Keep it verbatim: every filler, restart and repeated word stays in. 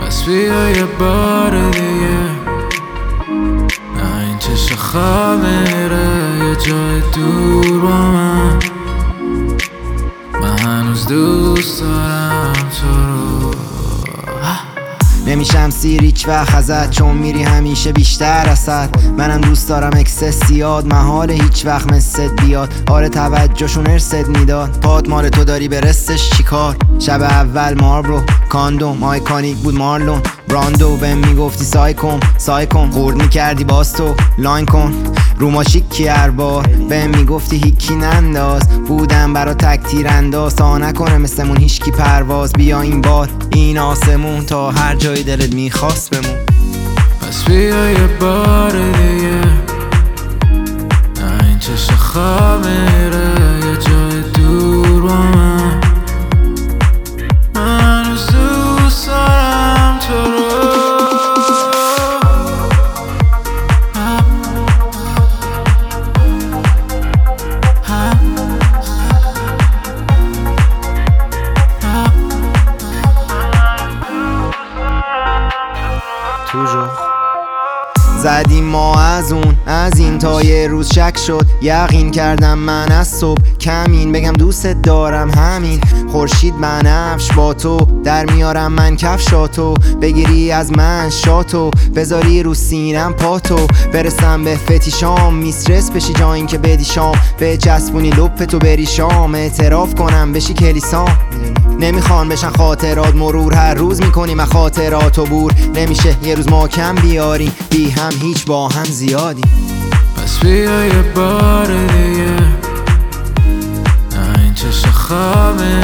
پس بیا یه بار دیگه. نه این چشم خواب میره یه جای دور با من. من هنوز دوست دارم تو رو. نمیشم سیر هیچ وقت ازت، چون میری همیشه بیشتر ازت. منم دوست دارم اکسس زیاد، محال هیچ وقت مثل بیاد. آره توجهشون ارست میداد، پات مال تو داری برستش چیکار. شب اول ماربرو کاندوم آیکانیک بود مارلون براندو. بهم میگفتی سای کن سای کن، خورد میکردی باز تو لاین کن رو ما چیکی هر بار. بهم میگفتی هیکی ننداز، بودم برا تک تیر انداز. تا نکنه مثلمون هیچکی پرواز، بیا این بار این آسمون تا هر جای دلت میخواست بمون. پس بیا یه بار دیگه. نه این چشم خواب میره یه جای دور با من. من هنوز دوست دارم تو رو. زدیم ما از اون از این تا یه روز شک شد، یقین کردم من از صبح کمین. بگم دوستت دارم همین، خورشید بنفش با تو در میارم من کفشاتو. بگیری از من شاتو بذاری رو سینم پاتو. برسم به فتیشام میسترس بشی جا این که بدی شام. به چسبونی لپتو بری شام، اعتراف کنم بشی کلیسام. نمیخوان بشن خاطرات مرور، هر روز میکنیم از خاطراتو بور. نمیشه یه روز ما کم بیاریم، بی هم هیچ با هم زیادیم. پس بیا یه بار دیگه. نه این چشم خواب